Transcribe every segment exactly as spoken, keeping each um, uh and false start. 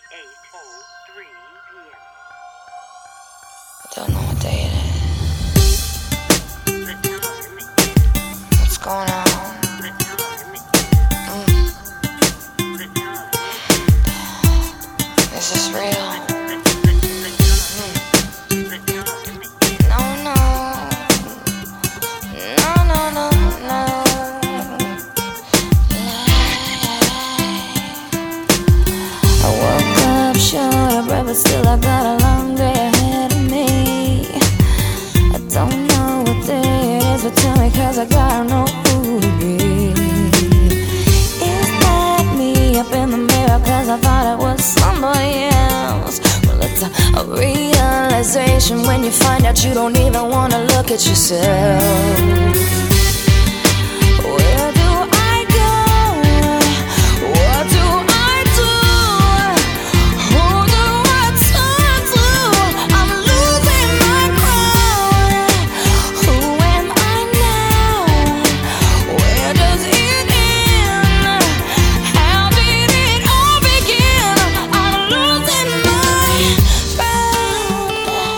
eight oh three p m Don't know what day it is. The time is. What's going on? The time is. Mm, The time is this real? is. The, the, the time. The time is. No, no. No, no, no, no. I woke up short of breath, but still I got a long day ahead of me. I don't know what day it is, but tell me, cause I gotta know who to be. Is that me up in the mirror, cause I thought it was somebody else? Well, it's a, a realization when you find out you don't even wanna look at yourself. Where do I go? What do I do? Who do I turn to? I'm losing my crown. Who am I now? Where does it end? How did it all begin? I'm losing my crown.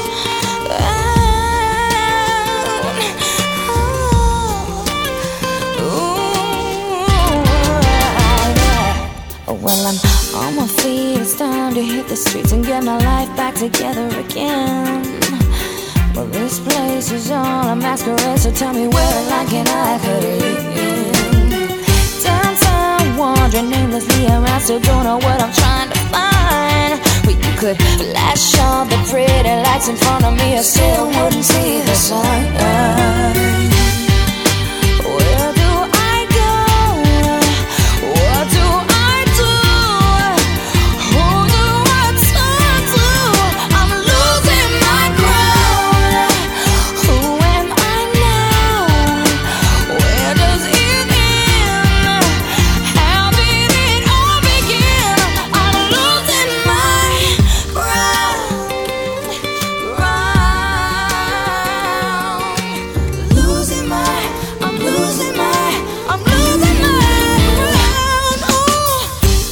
Well, I'm on my feet, it's time to hit the streets and get my life back together again. Well, this place is all a masquerade, so tell me where in line can I cut in? Downtown, wandering aimlessly around, still don't know what I'm trying to find. Well, you could flash all the pretty lights in front of me, I still wouldn't see the sign. Where do I go? What do I do? Who do I turn to? I'm losing my crown. Who am I now? Where does it end? How did it all begin? I'm losing my crown. Crown. Losing my, I'm losing my, I'm losing my crown. Ooh.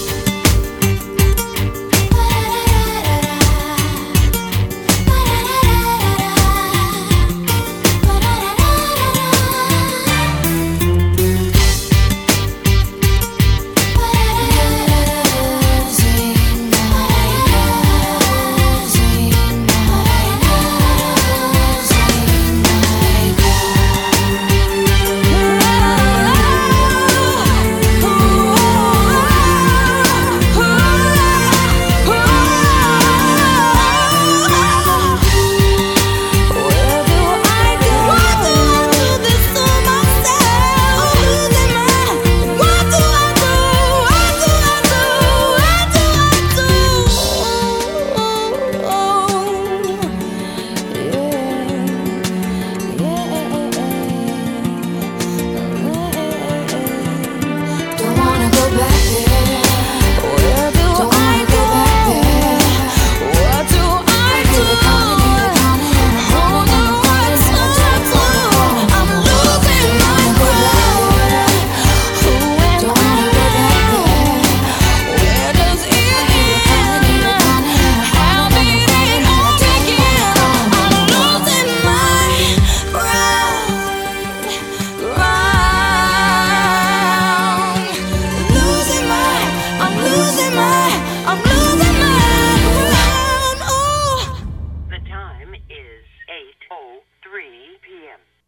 Where do I go? Why do I do this to myself? Losing my. What do I do? What do I do? What do I do? Oh, yeah, yeah. Don't wanna go back there. Where do I go? What do I do? Who do I turn to? I'm losing my crown. Who am I now? Where does it end? How did it all begin? I'm losing my crown. Crown. Losing my, I'm losing my, I'm losing my crown. Ooh. The time is eight oh three p m